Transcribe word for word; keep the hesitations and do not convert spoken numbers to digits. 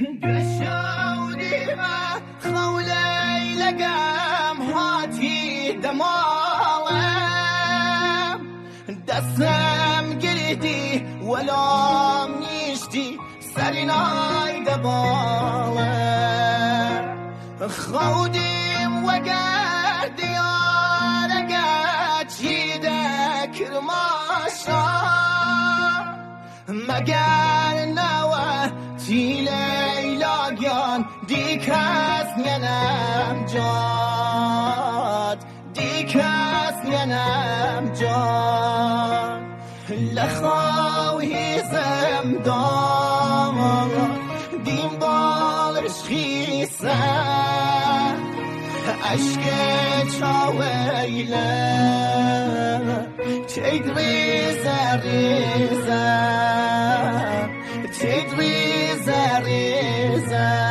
بشودی ما خولی لقم هاتی دمالم دستم گریدی ولام نیشتی سرینای دبالم خودیم وگر دیارگه چیده کرماشا مگر نوه تی لیلاگیان دی کس نیم جاد دی کس نیم جاد لخواهی زمدان دیم بالش خیسه عشق چاویله تید ریزه ریزه تید ریزه ریزه